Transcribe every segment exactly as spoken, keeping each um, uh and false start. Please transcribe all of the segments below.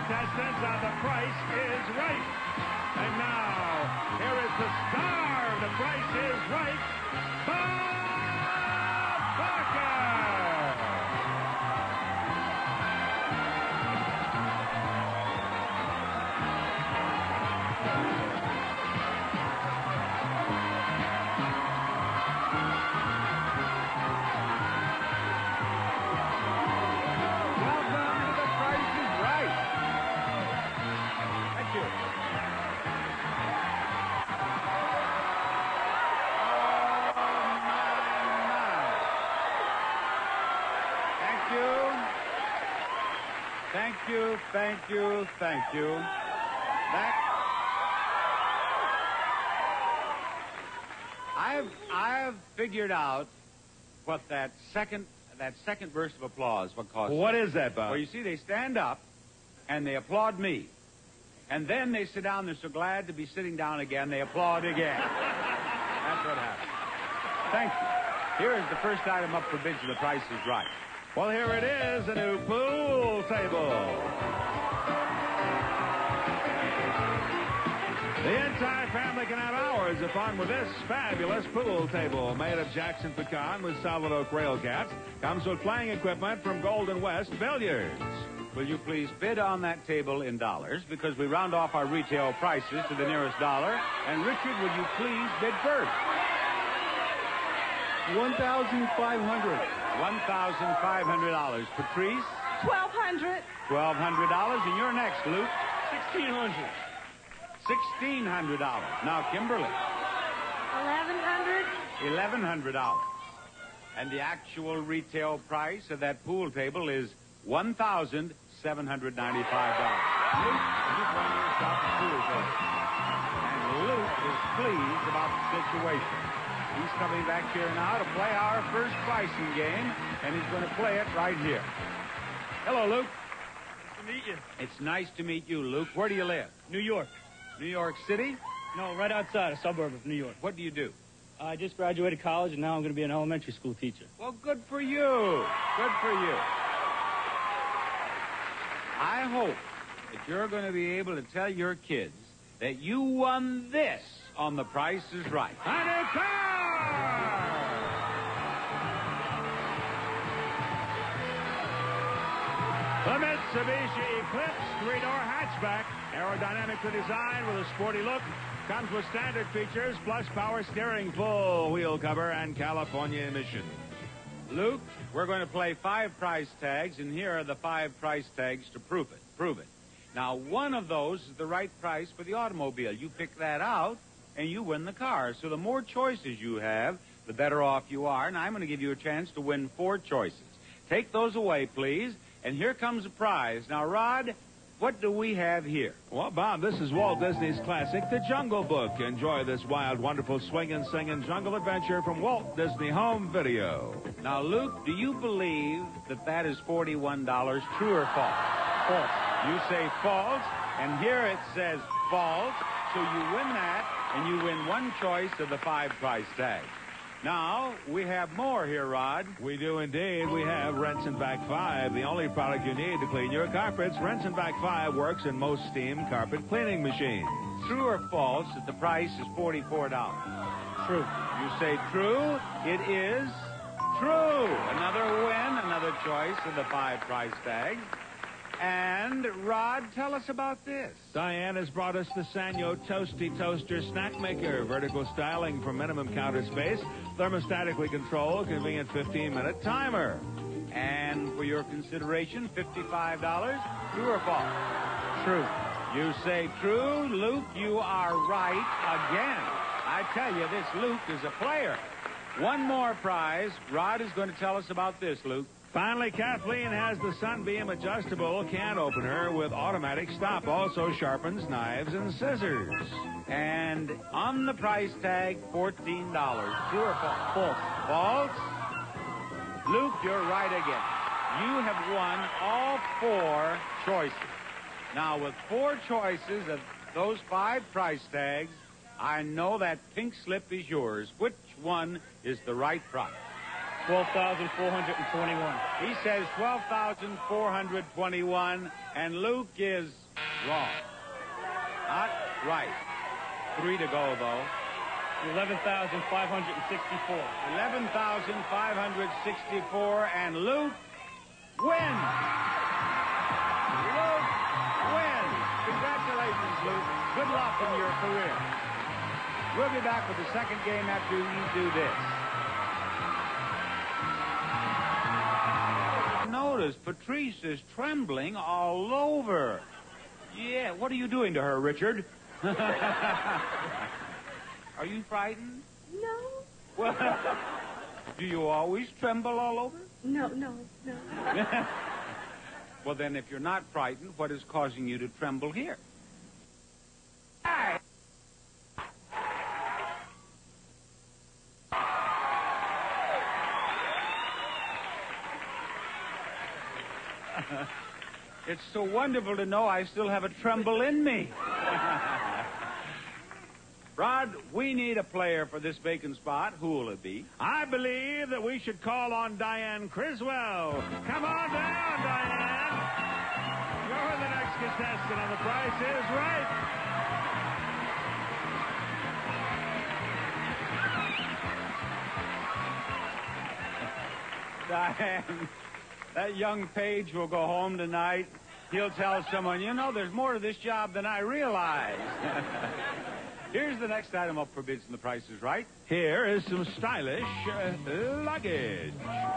contestants on The Price is Right. And now, here is the star of The Price is Right, Bob Barker. Thank you, thank you, thank you. That I've I've figured out what that second that second burst of applause what caused. Well, what is that, Bob? Well, you see, they stand up and they applaud me, and then they sit down. They're so glad to be sitting down again. They applaud again. That's what happened. Thank you. Here is the first item up for bids. The Price is Right. Well, here it is, a new pool table. The entire family can have hours of fun with this fabulous pool table made of Jackson pecan with solid oak rail caps. Comes with playing equipment from Golden West Billiards. Will you please bid on that table in dollars, because we round off our retail prices to the nearest dollar. And Richard, will you please bid first? one thousand five hundred dollars. one thousand five hundred dollars. Patrice? twelve hundred dollars. twelve hundred dollars. And you're next, Luke. sixteen hundred dollars. sixteen hundred dollars. Now, Kimberly. eleven hundred dollars. eleven hundred dollars. And the actual retail price of that pool table is one thousand seven hundred ninety-five dollars. Luke, you bring yourself a pool table. And Luke is pleased about the situation. He's coming back here now to play our first pricing game, and he's going to play it right here. Hello, Luke. Nice to meet you. It's nice to meet you, Luke. Where do you live? New York. New York City? No, right outside, a suburb of New York. What do you do? I just graduated college, and now I'm going to be an elementary school teacher. Well, good for you. Good for you. I hope that you're going to be able to tell your kids that you won this on The Price is Right. A new car! The Mitsubishi Eclipse three-door hatchback, aerodynamically designed with a sporty look, comes with standard features plus power steering, full wheel cover, and California emissions. Luke, we're going to play five price tags, and here are the five price tags to prove it. Prove it. Now, one of those is the right price for the automobile. You pick that out, and you win the car. So the more choices you have, the better off you are. And I'm going to give you a chance to win four choices. Take those away, please. And here comes a prize. Now, Rod, what do we have here? Well, Bob, this is Walt Disney's classic, The Jungle Book. Enjoy this wild, wonderful, swinging, singing jungle adventure from Walt Disney Home Video. Now, Luke, do you believe that that is forty-one dollars, true or false? False. You say false, and here it says false, so you win that, and you win one choice of the five price tags. Now, we have more here, Rod. We do indeed. We have Rinse and Vac five, the only product you need to clean your carpets. Rinse and Vac five works in most steam carpet cleaning machines. True or false that the price is forty-four dollars? True. You say true. It is true. Another win, another choice of the five price tags. And, Rod, tell us about this. Diane has brought us the Sanyo Toasty Toaster Snack Maker. Vertical styling for minimum counter space. Thermostatically controlled, convenient fifteen-minute timer. And for your consideration, fifty-five dollars. True or false? True. You say true. Luke, you are right again. I tell you, this Luke is a player. One more prize. Rod is going to tell us about this, Luke. Finally, Kathleen has the Sunbeam adjustable can opener with automatic stop. Also sharpens knives and scissors. And on the price tag, fourteen dollars. True or false? False. False? Luke, you're right again. You have won all four choices. Now, with four choices of those five price tags, I know that pink slip is yours. Which one is the right price? twelve thousand four hundred twenty-one. He says twelve thousand four hundred twenty-one, and Luke is wrong. Not right. Three to go, though. eleven thousand five hundred sixty-four. eleven thousand five hundred sixty-four, and Luke wins. Luke wins. Congratulations, Luke. Good luck in your career. We'll be back with the second game after you do this. Notice Patrice is trembling all over. Yeah, what are you doing to her, Richard? Are you frightened? No. Well, do you always tremble all over? No, no, no. Well, then, if you're not frightened, what is causing you to tremble here? Hi. It's so wonderful to know I still have a tremble in me. Rod, we need a player for this vacant spot. Who will it be? I believe that we should call on Diane Criswell. Come on down, Diane. You're the next contestant on The Price is Right. Diane, that young page will go home tonight. He'll tell someone, you know, there's more to this job than I realized. Here's the next item up for bids, and The Price is Right. Here is some stylish uh, luggage.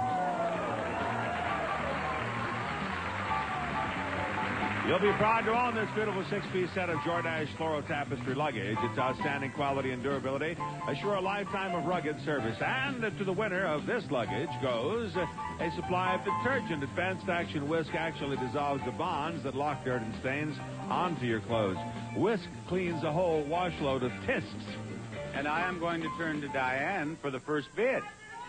You'll be proud to own this beautiful six-piece set of Jordache floral tapestry luggage. Its outstanding quality and durability assure a lifetime of rugged service. And to the winner of this luggage goes a supply of detergent. Advanced Action Whisk actually dissolves the bonds that lock dirt and stains onto your clothes. Whisk cleans a whole washload of tisks. And I am going to turn to Diane for the first bid.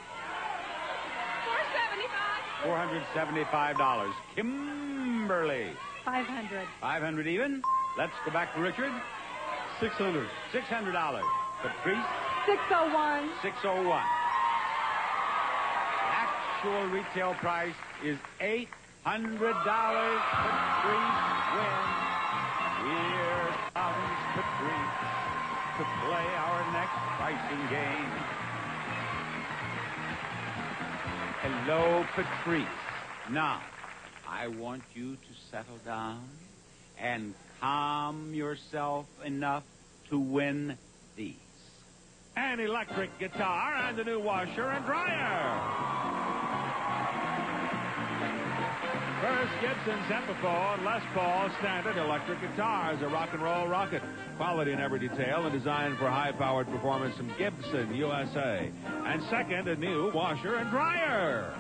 four seventy-five. four hundred seventy-five dollars. Kimberly. five hundred. five hundred even. Let's go back to Richard. six hundred. six hundred dollars. Patrice. six oh one. six oh one. Actual retail price is eight hundred dollars. Patrice wins. Here comes Patrice to play our next pricing game. Hello, Patrice. Now, I want you to settle down and calm yourself enough to win these. An electric guitar and a new washer and dryer. First, Gibson's Epiphone Les Paul standard electric guitars, a rock and roll rocket. Quality in every detail and designed for high-powered performance from Gibson, U S A. And second, a new washer and dryer.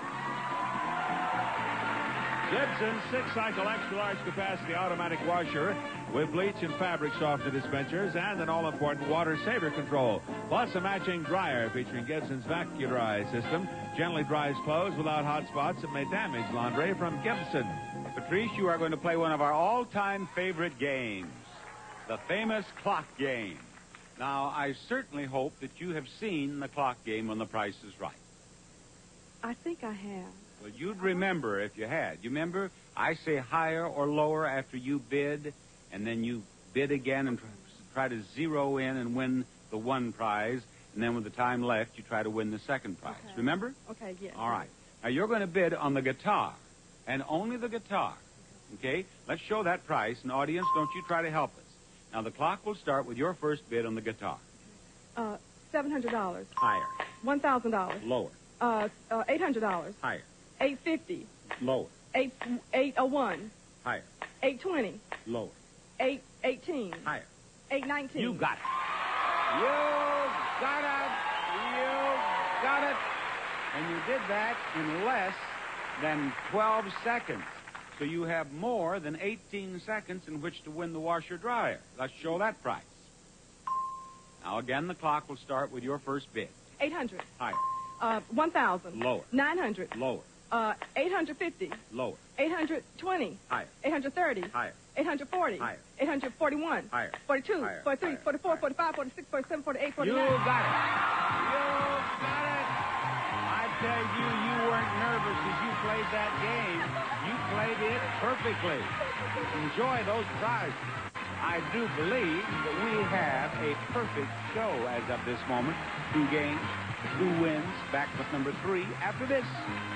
Gibson's six-cycle extra-large capacity automatic washer with bleach and fabric softener dispensers and an all-important water saver control. Plus a matching dryer featuring Gibson's Vacu-Dry system. Gently dries clothes without hot spots that may damage laundry from Gibson. Patrice, you are going to play one of our all-time favorite games, the famous clock game. Now, I certainly hope that you have seen the clock game on The Price is Right. I think I have. Well, you'd remember if you had. You remember I say higher or lower after you bid, and then you bid again and try to zero in and win the one prize, and then with the time left, you try to win the second prize. Okay. Remember? Okay, yes. All right. Now, you're going to bid on the guitar, and only the guitar. Okay? Let's show that price, and audience, don't you try to help us. Now, the clock will start with your first bid on the guitar. Uh, seven hundred dollars. Higher. one thousand dollars. Lower. Uh, uh, eight hundred dollars. Higher. eight fifty. Lower. Eight eight oh one. Higher. Eight twenty. Lower. Eight eighteen. Higher. Eight nineteen. You got it. You got it. You got it. And you did that in less than twelve seconds. So you have more than eighteen seconds in which to win the washer-dryer. Let's show that price. Now, again, the clock will start with your first bid. Eight hundred. Higher. Uh, one thousand. Lower. Nine hundred. Lower. Uh, eight hundred fifty. Lower. Eight hundred twenty. Higher. Eight hundred thirty. Higher. Eight hundred forty. Higher. Eight hundred forty-one. Higher. Forty-two. Higher. Forty-three. Higher. Forty-four. Higher. Forty-five. Forty-six. Forty-seven. Forty-eight. You Forty-nine. got it. You got it. I tell you, you weren't nervous as you played that game. You played it perfectly. Enjoy those prizes. I do believe that we have a perfect show as of this moment. Two games, two wins, back with number three after this.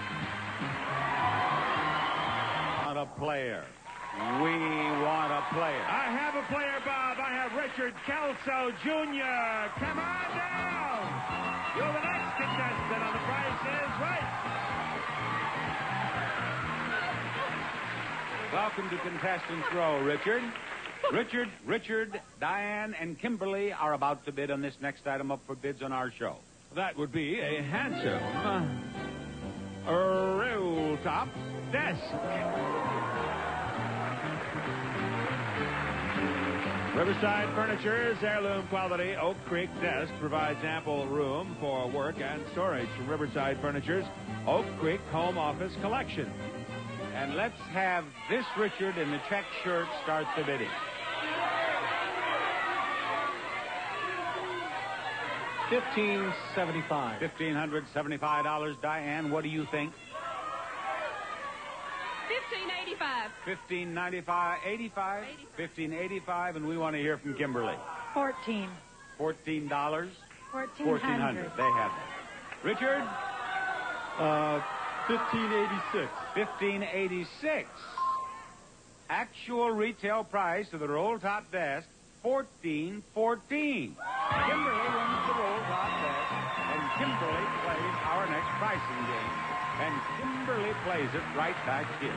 Want a player. We want a player. I have a player, Bob. I have Richard Kelso Junior Come on down. You're the next contestant on The Price is Right. Welcome to Contestants Row, Richard. Richard, Richard, Diane, and Kimberly are about to bid on this next item up for bids on our show. That would be a handsome uh, roll-top desk. Riverside Furniture's heirloom quality Oak Creek desk provides ample room for work and storage from Riverside Furniture's Oak Creek Home Office Collection. And let's have this Richard in the check shirt start the bidding. Fifteen seventy-five. Fifteen hundred seventy-five dollars. Diane, what do you think? Fifteen eighty-five. Fifteen ninety-five, eighty-five, fifteen eighty-five, and we want to hear from Kimberly. Fourteen. Fourteen dollars. Fourteen Fourteen hundred. hundred. They have that. Richard. Uh, fifteen eighty-six. Fifteen eighty-six. Actual retail price of the roll-top desk, fourteen fourteen. Kimberly wins the roll-top desk, and Kimberly plays our next pricing game. And Kimberly plays it right back here.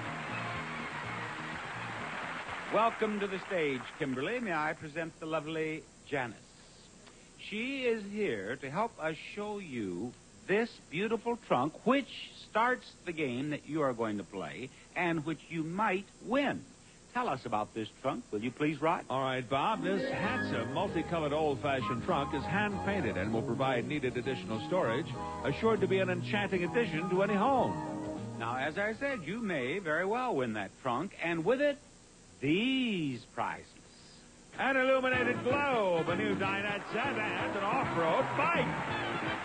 Welcome to the stage, Kimberly. May I present the lovely Janice? She is here to help us show you this beautiful trunk, which starts the game that you are going to play and which you might win. Tell us about this trunk, will you please, Rod? All right, Bob. This handsome, multicolored, old-fashioned trunk is hand-painted and will provide needed additional storage, assured to be an enchanting addition to any home. Now, as I said, you may very well win that trunk, and with it, these prizes. An illuminated globe, a new dinette set, and an off-road bike.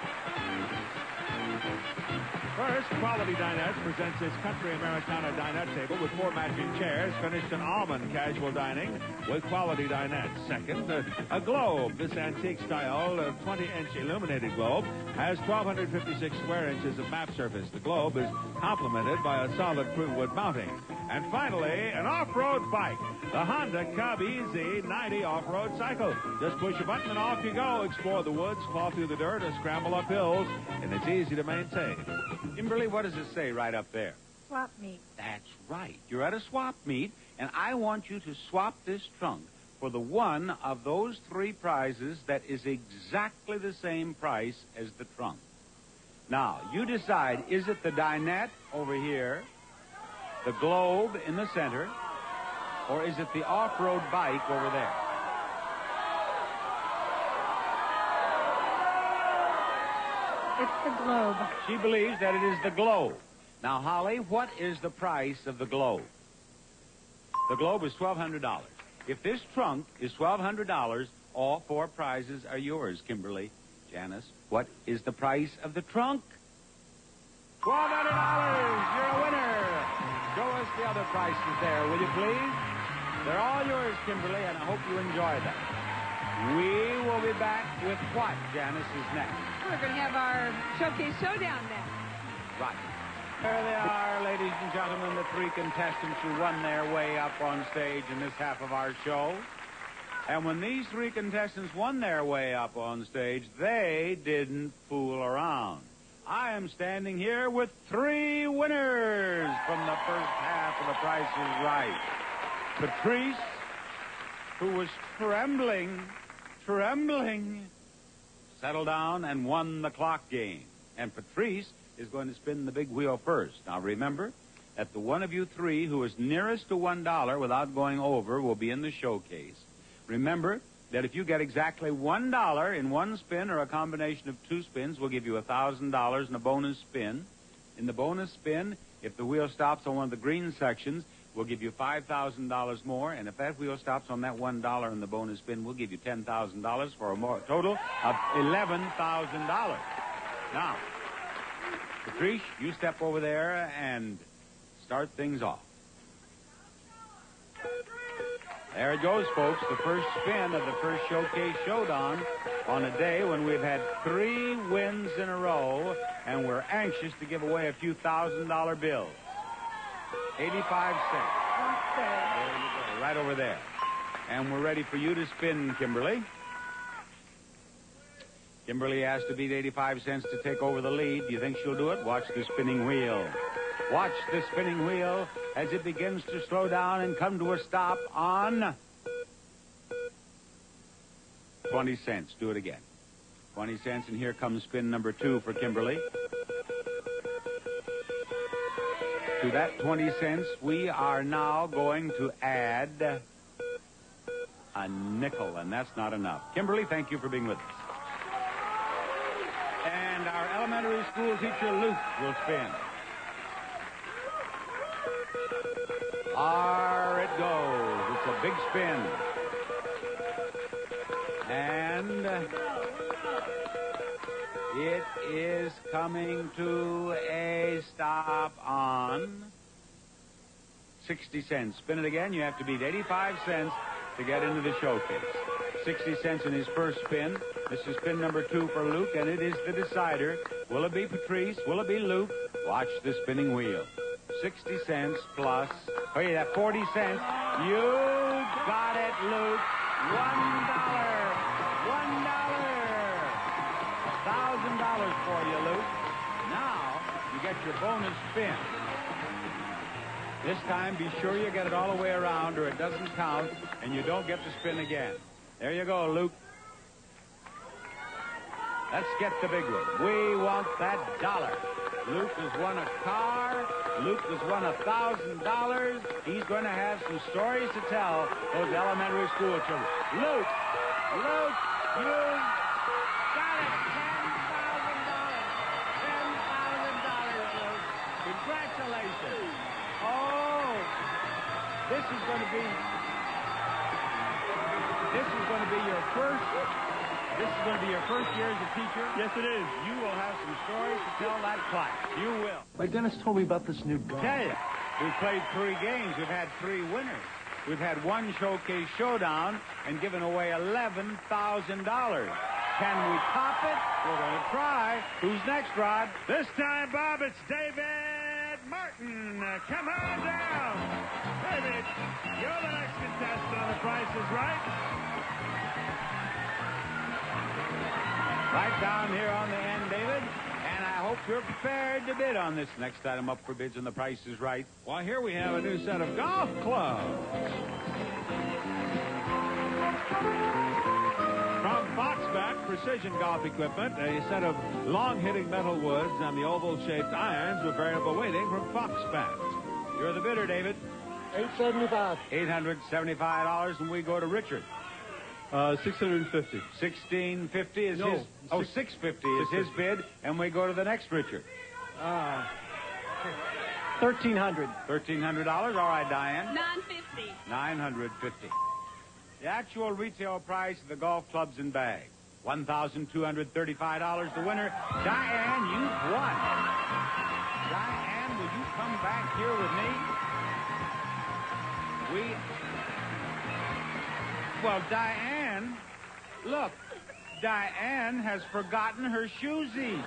First, Quality Dinette presents its Country Americana dinette table with four matching chairs finished in almond casual dining with Quality Dinette. Second, uh, a globe. This antique-style twenty-inch illuminated globe has one thousand two hundred fifty-six square inches of map surface. The globe is complemented by a solid prunewood mounting. And finally, an off-road bike, the Honda Cub E Z ninety off-road cycle. Just push a button and off you go. Explore the woods, claw through the dirt, or scramble up hills, and it's easy to maintain. Kimberly, what does it say right up there? Swap meet. That's right. You're at a swap meet, and I want you to swap this trunk for the one of those three prizes that is exactly the same price as the trunk. Now, you decide, is it the dinette over here, the globe in the center, or is it the off-road bike over there? It's the globe. She believes that it is the globe. Now, Holly, what is the price of the globe? The globe is twelve hundred dollars. If this trunk is twelve hundred dollars, all four prizes are yours, Kimberly. Janice, what is the price of the trunk? twelve hundred dollars. You're a winner. Show us the other prices there, will you please? They're all yours, Kimberly, and I hope you enjoy them. We will be back with what, Janice, is next? We're going to have our showcase showdown next. Right. There they are, ladies and gentlemen, the three contestants who won their way up on stage in this half of our show. And when these three contestants won their way up on stage, they didn't fool around. I am standing here with three winners from the first half of The Price is Right. Patrice, who was trembling, trembling, settled down and won the clock game. And Patrice is going to spin the big wheel first. Now, remember that the one of you three who is nearest to one dollar without going over will be in the showcase. Remember that if you get exactly one dollar in one spin or a combination of two spins, we'll give you one thousand dollars in a bonus spin. In the bonus spin, if the wheel stops on one of the green sections, we'll give you five thousand dollars more. And if that wheel stops on that one dollar in the bonus spin, we'll give you ten thousand dollars for a more, total of eleven thousand dollars. Now, Patrice, you step over there and start things off. There it goes, folks. The first spin of the first Showcase Showdown on a day when we've had three wins in a row, and we're anxious to give away a few thousand dollar bills. eighty-five cents. There you go, right over there. And we're ready for you to spin, Kimberly. Kimberly has to beat eighty-five cents to take over the lead. Do you think she'll do it? Watch the spinning wheel. Watch the spinning wheel as it begins to slow down and come to a stop on twenty cents. Do it again. twenty cents, and here comes spin number two for Kimberly. To that twenty cents, we are now going to add a nickel, and that's not enough. Kimberly, thank you for being with us. And our elementary school teacher, Luke, will spin. There it goes. It's a big spin. And it is coming to a stop on sixty cents. Spin it again. You have to beat eighty-five cents to get into the showcase. sixty cents in his first spin. This is spin number two for Luke, and it is the decider. Will it be Patrice? Will it be Luke? Watch the spinning wheel. sixty cents plus, oh yeah, forty cents. You got it, Luke. One dollar. One dollar. A thousand dollars for you, Luke. Now, you get your bonus spin. This time, be sure you get it all the way around or it doesn't count, and you don't get to spin again. There you go, Luke. Let's get the big one. We want that dollar. Luke has won a car. Luke has won a thousand dollars. He's going to have some stories to tell those elementary school children. Luke, Luke, you got it. Ten thousand dollars. Ten thousand dollars, Luke. Congratulations. Oh, this is going to be. This is going to be your first. This is going to be your first year as a teacher. Yes, it is. You will have some stories to tell that class. You will. My Dennis told me about this new gun. Tell you, we've played three games. We've had three winners. We've had one Showcase Showdown and given away eleven thousand dollars. Can we top it? We're going to try. Who's next, Rod? This time, Bob, it's David Martin. Uh, come on down. David, you're the next contestant on The Price is Right. Right down here on the end, David. And I hope you're prepared to bid on this next item up for bids, and The Price is Right. Well, here we have a new set of golf clubs. From Foxbat Precision Golf Equipment, a set of long-hitting metal woods and the oval-shaped irons with variable weighting from Foxbat. You're the bidder, David. eight seventy-five. eight hundred seventy-five dollars, and we go to Richard. Uh, six hundred fifty. sixteen fifty is No, his. Oh, six- six fifty is his bid, and we go to the next Richard. Uh, thirteen hundred. thirteen hundred dollars. All right, Diane. nine fifty. nine hundred fifty. The actual retail price of the golf clubs and bag, one thousand two hundred thirty-five dollars. The winner, Diane, you've won. Diane, will you come back here with me? We. Well, Diane, look, Diane has forgotten her shoesies.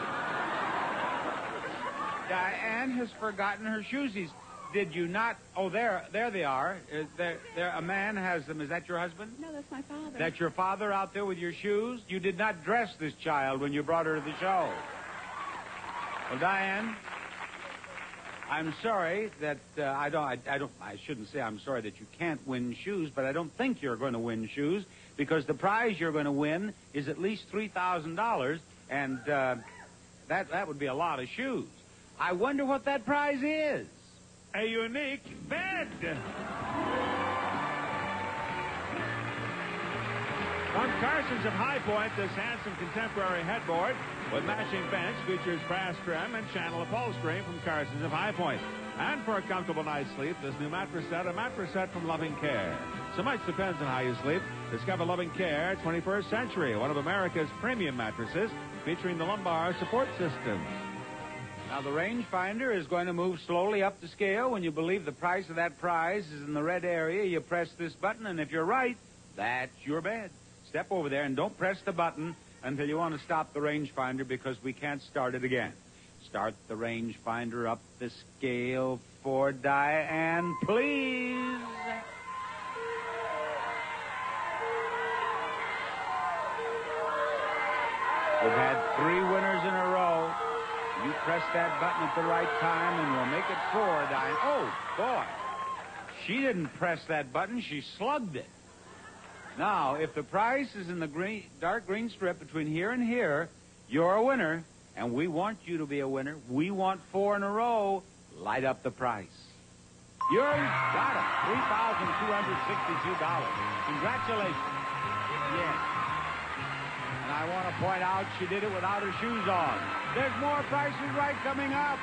Diane has forgotten her shoesies. Did you not? Oh, there, there they are. Uh, there, there. A man has them. Is that your husband? No, that's my father. That's your father out there with your shoes? You did not dress this child when you brought her to the show. Well, Diane, I'm sorry that uh, I don't. I, I don't. I shouldn't say I'm sorry that you can't win shoes, but I don't think you're going to win shoes because the prize you're going to win is at least three thousand dollars, and uh, that that would be a lot of shoes. I wonder what that prize is. A unique bed. From Carson's of High Point, this handsome contemporary headboard with matching bench features brass trim and channel upholstery from Carson's of High Point. And for a comfortable night's sleep, this new mattress set, a mattress set from Loving Care. So much depends on how you sleep. Discover Loving Care twenty-first Century, one of America's premium mattresses featuring the lumbar support system. Now, the rangefinder is going to move slowly up the scale. When you believe the price of that prize is in the red area, you press this button, and if you're right, that's your bed. Step over there and don't press the button until you want to stop the rangefinder, because we can't start it again. Start the rangefinder up the scale for Diane, please. We've had three winners in a row. You press that button at the right time, and we'll make it four, Diane. Oh, boy. She didn't press that button. She slugged it. Now, if the price is in the green, dark green strip between here and here, you're a winner, and we want you to be a winner. We want four in a row. Light up the price. You're got it. three thousand two hundred sixty-two dollars. Congratulations. Yes. And I want to point out she did it without her shoes on. There's more Price is Right coming up.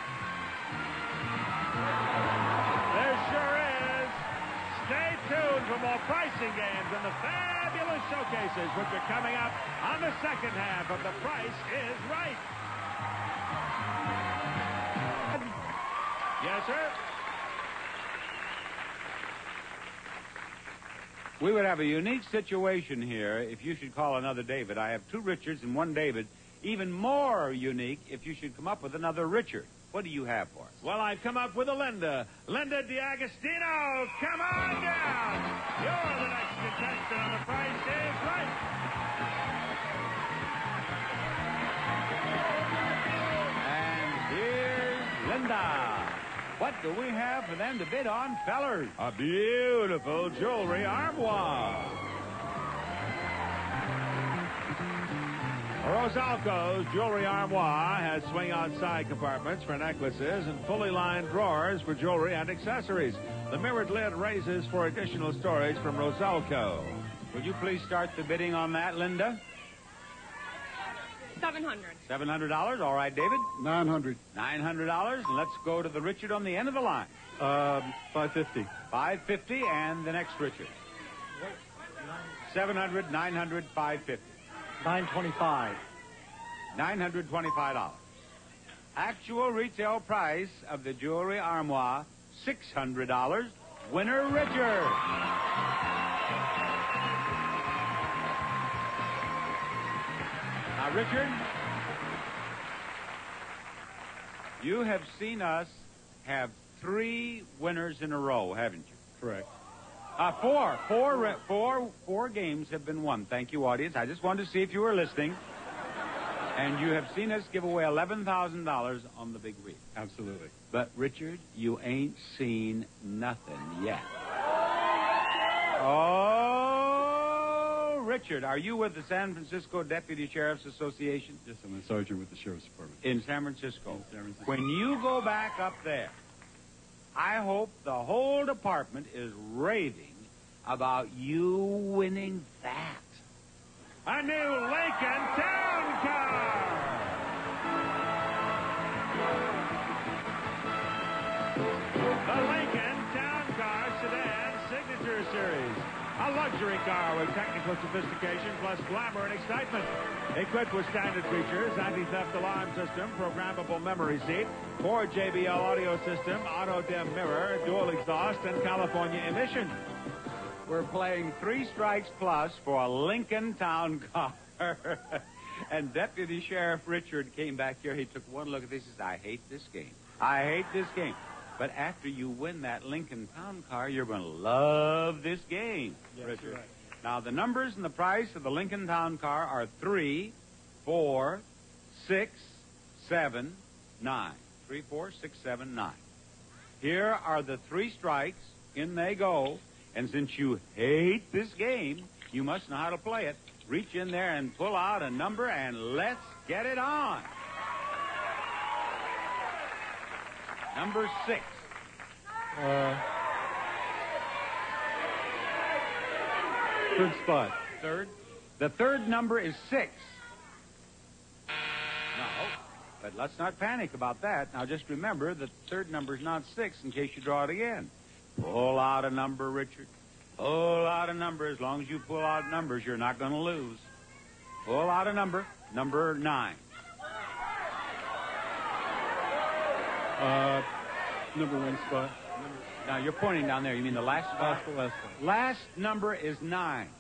There sure is. Stay tuned for more pricing games and the fabulous showcases, which are coming up on the second half of The Price is Right. Yes, sir? We would have a unique situation here if you should call another David. I have two Richards and one David. Even more unique if you should come up with another Richard. What do you have for us? Well, I've come up with a Linda. Linda D'Agostino, come on down. You're the next contestant on The Price is Right. And here's Linda. What do we have for them to bid on, fellers? A beautiful jewelry armoire. Rosalco's Jewelry Armoire has swing-out side compartments for necklaces and fully lined drawers for jewelry and accessories. The mirrored lid raises for additional storage from Rosalco. Would you please start the bidding on that, Linda? seven hundred. seven hundred dollars. All right, David. nine hundred. nine hundred dollars. Let's go to the Richard on the end of the line. Um, five fifty. five fifty, and the next Richard. seven hundred, nine hundred, five fifty. nine twenty-five. nine hundred twenty-five dollars. Actual retail price of the jewelry armoire, six hundred dollars. Winner, Richard. Now, Richard, you have seen us have three winners in a row, haven't you? Correct. Uh, four, four, four, four games have been won. Thank you, audience. I just wanted to see if you were listening. And you have seen us give away eleven thousand dollars on the big wheel. Absolutely. But, Richard, you ain't seen nothing yet. Oh, Richard, are you with the San Francisco Deputy Sheriff's Association? Yes, I'm a sergeant with the Sheriff's Department. In San Francisco. In San Francisco. When you go back up there, I hope the whole department is raving about you winning that. A new Lincoln Town Car. The Lincoln Town Car Sedan Signature Series. A luxury car with technical sophistication plus glamour and excitement. Equipped with standard features, anti-theft alarm system, programmable memory seat, Ford J B L audio system, auto-dim mirror, dual exhaust, and California emission. We're playing Three Strikes Plus for a Lincoln Town Car. And Deputy Sheriff Richard came back here. He took one look at this. He says, I hate this game. I hate this game. But after you win that Lincoln Town Car, you're going to love this game, Yes, Richard. you're right. Now, the numbers and the price of the Lincoln Town Car are three, four, six, seven, nine. Three, four, six, seven, nine. Here are the three strikes. In they go. And since you hate this game, you must know how to play it. Reach in there and pull out a number, and let's get it on. Number six. Uh, third spot. Third. The third number is six. No, but let's not panic about that. Now, just remember the third number is not six in case you draw it again. Pull out a number, Richard. Pull out a number. As long as you pull out numbers, you're not going to lose. Pull out a number. Number nine. Uh, number one spot. Now, you're pointing down there. You mean the last spot? Last, the last one. Last number is nine.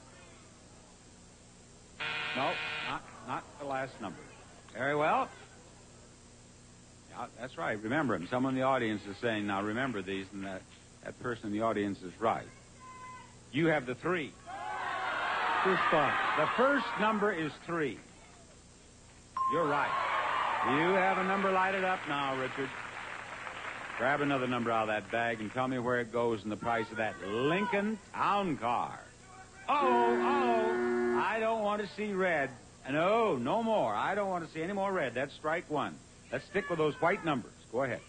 No, not, not the last number. Very well. Yeah, that's right. Remember him. Someone in the audience is saying, now remember these, and that, that person in the audience is right. You have the three. First spot. The first number is three. You're right. You have a number lighted up now, Richard. Grab another number out of that bag and tell me where it goes and the price of that Lincoln Town Car. Oh, oh, I don't want to see red. No, no more. I don't want to see any more red. That's strike one. Let's stick with those white numbers. Go ahead.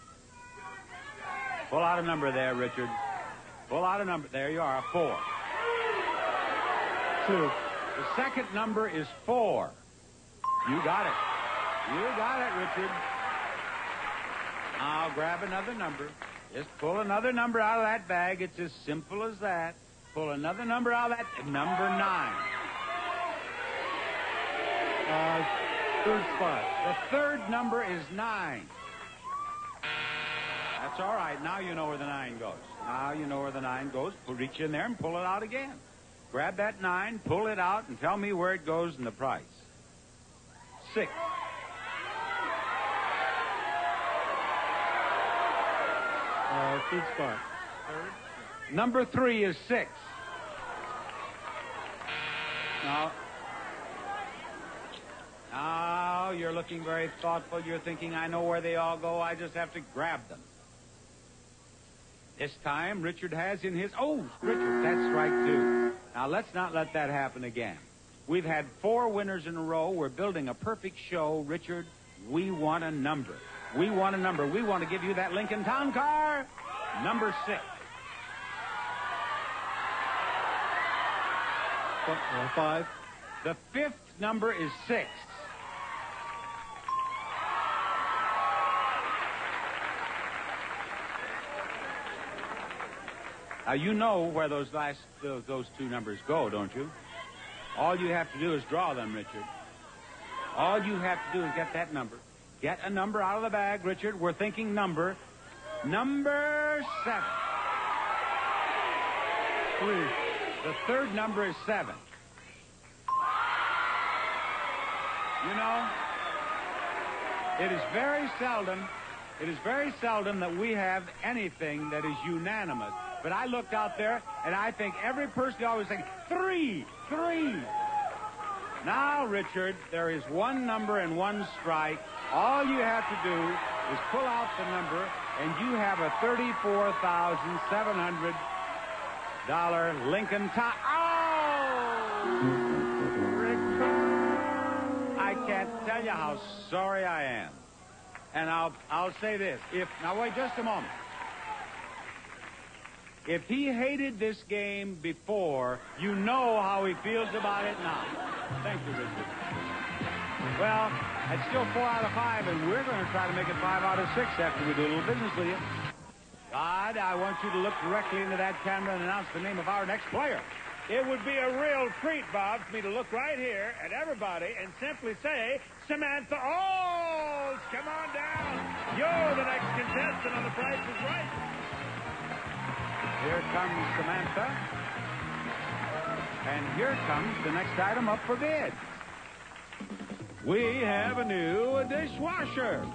Pull out a number there, Richard. Pull out a number. There you are, four. Two. The second number is four. You got it. You got it, Richard. Now grab another number. Just pull another number out of that bag. It's as simple as that. Pull another number out of that. Number nine. Uh, third spot. The third number is nine. That's all right. Now you know where the nine goes. Now you know where the nine goes. Reach in there and pull it out again. Grab that nine, pull it out, and tell me where it goes and the price. Six. Uh, third spot. Third. Number three is six. Now, now you're looking very thoughtful. You're thinking, I know where they all go. I just have to grab them. This time, Richard has in his... Oh, Richard, that's strike two. Now, let's not let that happen again. We've had four winners in a row. We're building a perfect show. Richard, we want a number. We want a number. We want to give you that Lincoln Town Car. Number six. Uh, five. The fifth number is six. Now, you know where those last those, those two numbers go, don't you? All you have to do is draw them, Richard. All you have to do is get that number. Get a number out of the bag, Richard. We're thinking number. Number seven. Three. The third number is seven. You know, it is very seldom, it is very seldom that we have anything that is unanimous. But I looked out there, and I think every person always saying, three, three. Now, Richard, there is one number and one strike. All you have to do is pull out the number, and you have a thirty-four thousand seven hundred dollars Lincoln Town. Oh! Richard, I can't tell you how sorry I am. And I'll, I'll say this. If Now, wait just a moment. If he hated this game before, you know how he feels about it now. Thank you, Richard. Well, it's still four out of five, and we're going to try to make it five out of six after we do a little business with you. God, I want you to look directly into that camera and announce the name of our next player. It would be a real treat, Bob, for me to look right here at everybody and simply say, Samantha Olds, come on down. You're the next contestant on The Price is Right. Here comes Samantha. And here comes the next item up for bid. We have a new dishwasher.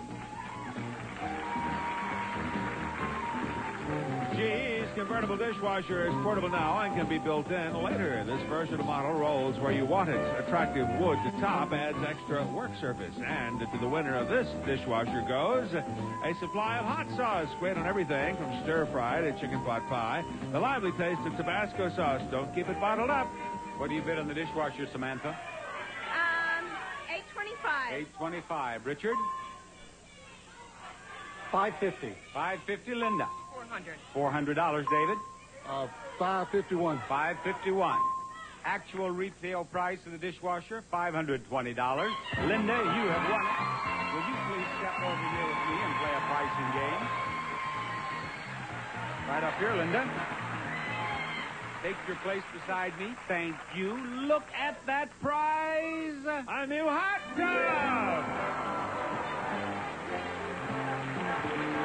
G's convertible dishwasher is portable now and can be built in later. This versatile model rolls where you want it. Attractive wood top adds extra work surface. And to the winner of this dishwasher goes a supply of hot sauce. Great on everything from stir-fry to chicken pot pie. The lively taste of Tabasco sauce. Don't keep it bottled up. What do you bid on the dishwasher, Samantha? Um, eight twenty-five. eight twenty-five. Richard? Five fifty. five fifty. Linda? Four hundred. four hundred dollars, David? Uh, five fifty-one. five fifty-one. Actual retail price of the dishwasher, five hundred twenty dollars. Linda, you have won it. Will you please step over here with me and play a pricing game? Right up here, Linda. Take your place beside me. Thank you. Look at that prize. A new hot tub.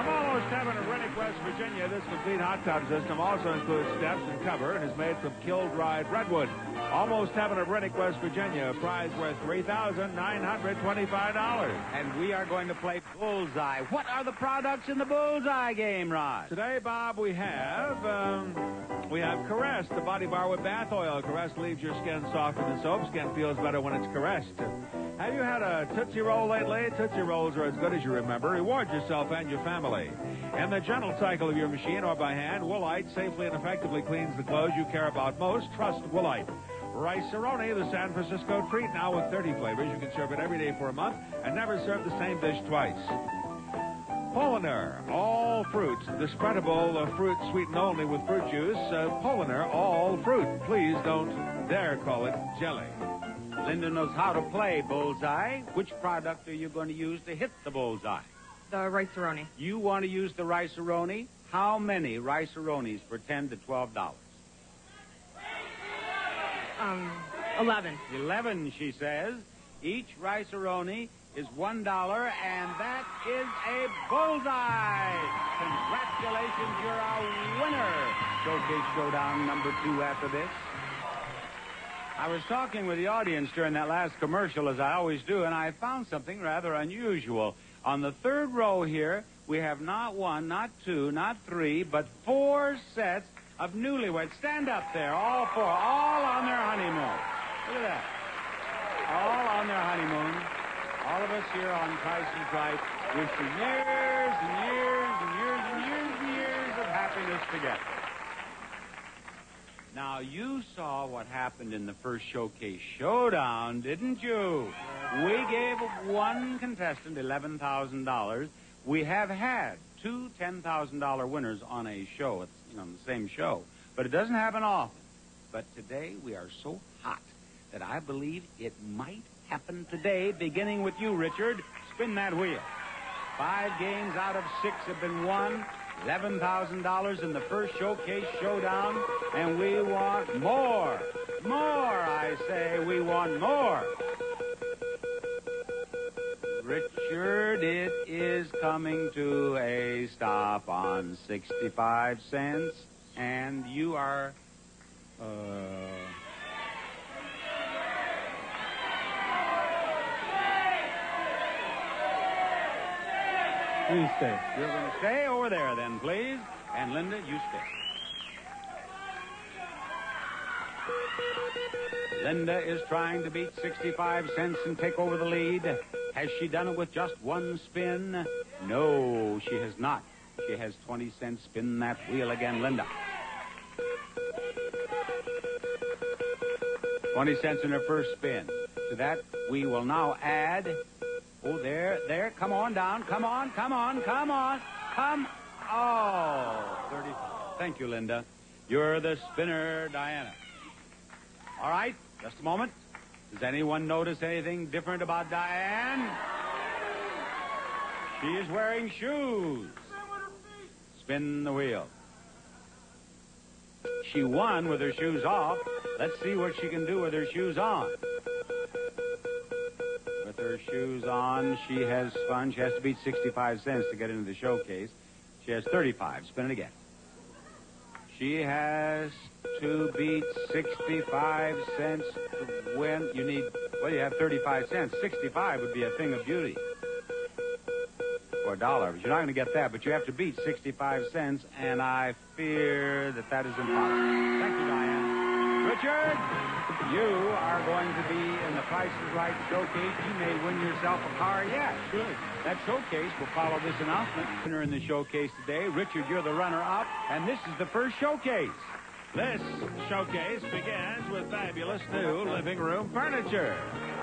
From Almost Heaven of Rennick, West Virginia, this complete hot tub system also includes steps and cover and is made from killed-dried redwood. Almost Heaven of Rennick, West Virginia, a prize worth three thousand nine hundred twenty-five dollars. And we are going to play Bullseye. What are the products in the Bullseye game, Rod? Today, Bob, we have um, we have Caress, the body bar with bath oil. Caress leaves your skin softer than soap. Skin feels better when it's caressed. Have you had a Tootsie Roll lately? Tootsie Rolls are as good as you remember. Reward yourself and your family. In the gentle cycle of your machine or by hand, Woolite safely and effectively cleans the clothes you care about most. Trust Woolite. Rice-A-Roni, the San Francisco treat, now with thirty flavors. You can serve it every day for a month and never serve the same dish twice. Poliner, all fruits. The spreadable uh, fruit sweetened only with fruit juice. Uh, Poliner, all fruit. Please don't dare call it jelly. Linda knows how to play Bullseye. Which product are you going to use to hit the bullseye? The Rice-A-Roni. You want to use the Rice-A-Roni? How many Rice-A-Ronis for ten to twelve dollars? Um, eleven. Eleven, she says. Each Rice-A-Roni is one dollar, and that is a bullseye. Congratulations, you're a winner. Showcase Showdown number two after this. I was talking with the audience during that last commercial, as I always do, and I found something rather unusual. On the third row here, we have not one, not two, not three, but four sets of newlyweds. Stand up there, all four, all on their honeymoon. Look at that. All on their honeymoon. All of us here on Price is Right wish you years and years and years and years and years of happiness together. Now, you saw what happened in the first Showcase Showdown, didn't you? We gave one contestant eleven thousand dollars. We have had two ten thousand dollars winners on a show, it's, you know, on the same show. But it doesn't happen often. But today we are so hot that I believe it might happen today, beginning with you, Richard. Spin that wheel. Five games out of six have been won. eleven thousand dollars in the first Showcase Showdown, and we want more. More, I say, we want more. Richard, it is coming to a stop on sixty-five cents, and you are, uh... Please stay. You're going to stay over there then, please. And Linda, you stay. Linda is trying to beat sixty-five cents and take over the lead. Has she done it with just one spin? No, she has not. She has twenty cents. Spin that wheel again, Linda. twenty cents in her first spin. To that, we will now add... Oh, there, there. Come on down. Come on, come on, come on. Come. Oh, thirty. Thank you, Linda. You're the spinner, Diana. All right, just a moment. Does anyone notice anything different about Diane? She is wearing shoes. Spin the wheel. She won with her shoes off. Let's see what she can do with her shoes on. With her shoes on, she has fun. She has to beat sixty-five cents to get into the showcase. She has thirty-five. Spin it again. She has to beat sixty-five cents to win. You need, well, you have thirty-five cents. sixty-five would be a thing of beauty. For a dollar. But you're not going to get that, but you have to beat sixty-five cents, and I fear that that is impossible. Thank you, Diane. Richard, you are going to be in the Price is Right showcase. You may win yourself a car yet. Good. That showcase will follow this announcement. Winner in the showcase today. Richard, you're the runner-up, and this is the first showcase. This showcase begins with fabulous new living room furniture.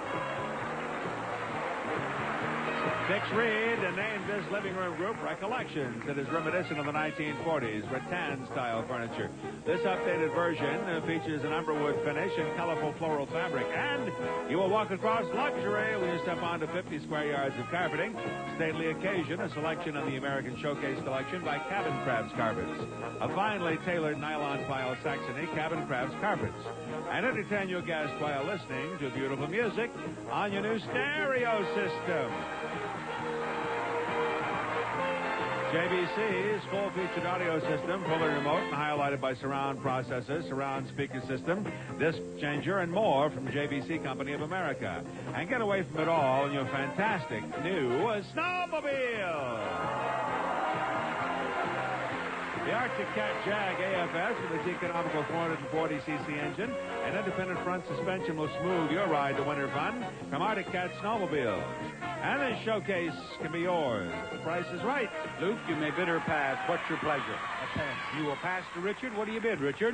Dix Reed named this living room group Recollections. It is reminiscent of the nineteen forties rattan-style furniture. This updated version uh, features an umberwood finish and colorful floral fabric. And you will walk across luxury when you step onto fifty square yards of carpeting. Stately occasion, a selection of the American Showcase collection by Cabin Crafts Carpets. A finely tailored nylon pile Saxony Cabin Crafts Carpets. And entertain your guests while listening to beautiful music on your new stereo system. J B C's full-featured audio system, fully remote and highlighted by surround processor, surround speaker system, disc changer, and more from J B C Company of America. And get away from it all in your fantastic new snowmobile. The Arctic Cat Jag A F S with its economical four hundred forty c c engine and independent front suspension will smooth your ride to winter fun from Arctic Cat Snowmobiles. And this showcase can be yours. The price is right. Luke, you may bid or pass. What's your pleasure? I pass. You will pass to Richard. What do you bid, Richard?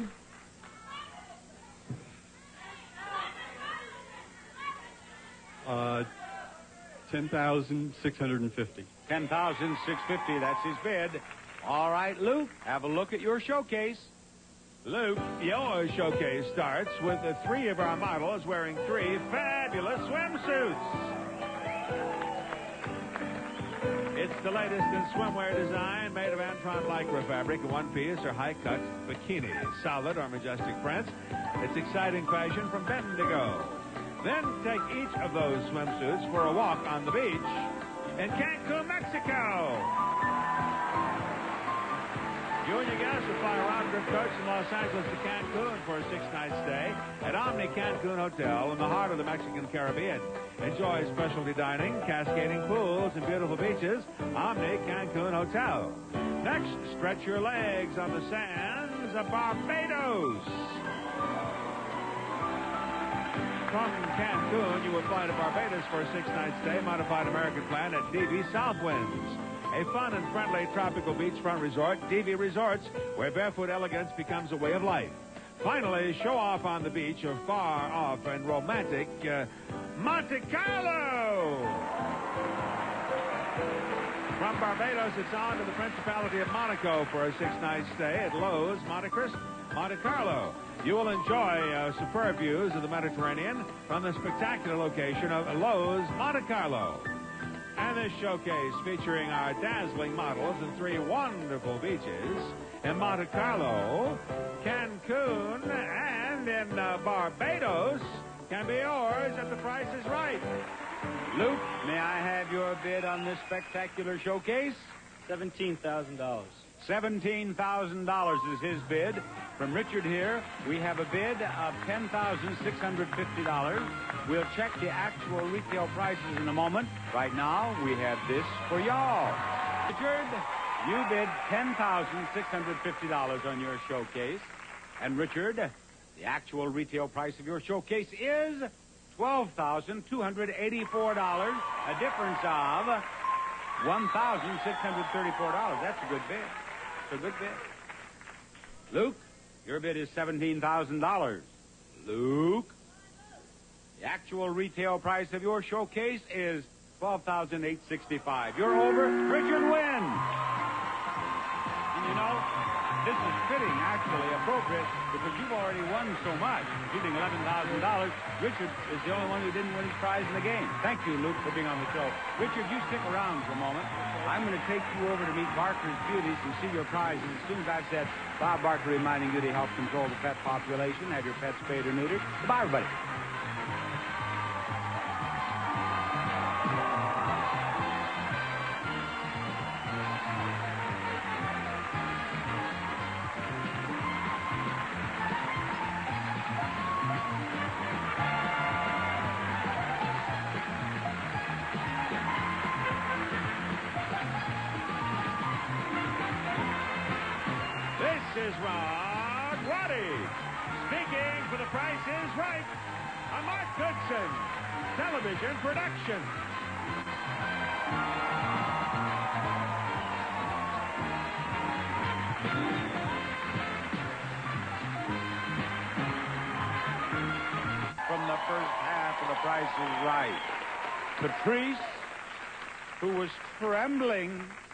Uh, ten thousand six hundred fifty. ten thousand six hundred fifty dollars. That's his bid. All right, Luke, have a look at your showcase. Luke, your showcase starts with the three of our models wearing three fabulous swimsuits. It's the latest in swimwear design, made of Antron Lycra fabric, a one-piece or high-cut bikini, solid or majestic prints. It's exciting fashion from Bendigo. Then take each of those swimsuits for a walk on the beach in Cancun, Mexico. You and your guests will fly a round-trip coach from Los Angeles to Cancun for a six-night stay at Omni Cancun Hotel in the heart of the Mexican Caribbean. Enjoy specialty dining, cascading pools, and beautiful beaches. Omni Cancun Hotel. Next, stretch your legs on the sands of Barbados. From Cancun, you will fly to Barbados for a six-night stay, modified American plan at D V Southwinds. A fun and friendly tropical beachfront resort, D V Resorts, where barefoot elegance becomes a way of life. Finally, show off on the beach of far off and romantic uh, Monte Carlo. From Barbados, it's on to the Principality of Monaco for a six-night stay at Lowe's Monte Cristo, Monte Carlo. You will enjoy uh, superb views of the Mediterranean from the spectacular location of Lowe's Monte Carlo. And this showcase featuring our dazzling models in three wonderful beaches in Monte Carlo, Cancun, and in uh, Barbados can be yours if the price is right. Luke, may I have your bid on this spectacular showcase? Seventeen thousand dollars. seventeen thousand dollars is his bid. From Richard here, we have a bid of ten thousand six hundred fifty dollars. We'll check the actual retail prices in a moment. Right now, we have this for y'all. Richard, you bid ten thousand six hundred fifty dollars on your showcase. And Richard, the actual retail price of your showcase is twelve thousand two hundred eighty-four dollars, a difference of one thousand six hundred thirty-four dollars. That's a good bid. It's a good bid. Luke, your bid is seventeen thousand dollars. Luke, the actual retail price of your showcase is twelve thousand eight hundred sixty-five dollars. You're over. Richard wins. And you know, this is fitting, actually, appropriate, because you've already won so much, including eleven thousand dollars. Richard is the only one who didn't win his prize in the game. Thank you, Luke, for being on the show. Richard, you stick around for a moment. I'm going to take you over to meet Barker's Beauties and see your prizes. As soon as I've said, Bob Barker reminding you to help control the pet population, have your pets spayed or neutered. Goodbye, everybody. This is Rod Roddy, speaking for The Price is Right, a Mark Goodson television production. From the first half of The Price is Right, Patrice, who was trembling